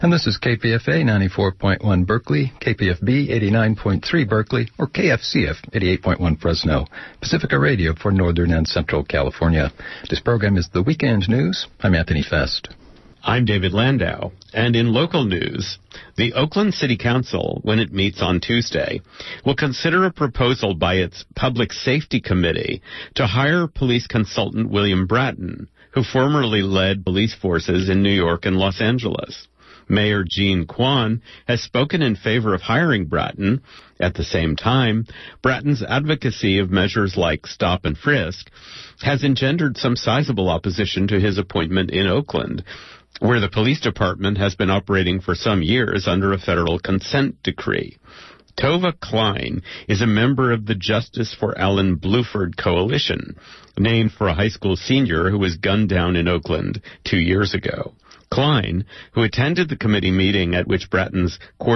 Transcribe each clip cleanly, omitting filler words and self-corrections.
And this is KPFA 94.1 Berkeley, KPFB 89.3 Berkeley, or KFCF 88.1 Fresno, Pacifica Radio for Northern and Central California. This program is The Weekend News. I'm Anthony Fest. I'm David Landau. And in local news, the Oakland City Council, when it meets on Tuesday, will consider a proposal by its Public Safety Committee to hire police consultant William Bratton, who formerly led police forces in New York and Los Angeles. Mayor Jean Quan has spoken in favor of hiring Bratton. At the same time, Bratton's advocacy of measures like stop and frisk has engendered some sizable opposition to his appointment in Oakland, where the police department has been operating for some years under a federal consent decree. Tova Klein is a member of the Justice for Alan Bluford Coalition, named for a high school senior who was gunned down in Oakland 2 years ago. Klein, who attended the committee meeting at which Bratton's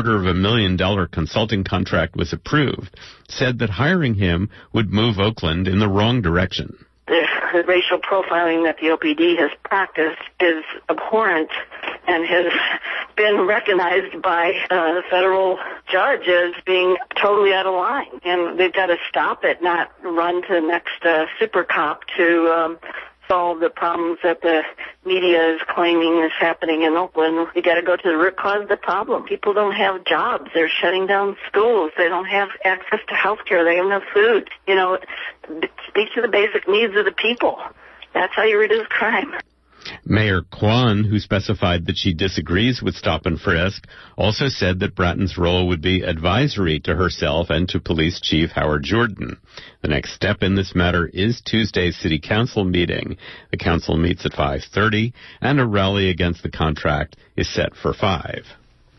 $250,000 consulting contract was approved, said that hiring him would move Oakland in the wrong direction. The racial profiling that the OPD has practiced is abhorrent and has been recognized by the federal judge as being totally out of line. And they've got to stop it, not run to the next super cop to solve the problems that the media is claiming is happening in Oakland. You got to go to the root cause of the problem. People don't have jobs. They're shutting down schools. They don't have access to health care. They have no food. You know, speak to the basic needs of the people. That's how you reduce crime. Mayor Kwan, who specified that she disagrees with stop and frisk, also said that Bratton's role would be advisory to herself and to Police Chief Howard Jordan. The next step in this matter is Tuesday's City Council meeting. The council meets at 5:30, and a rally against the contract is set for 5.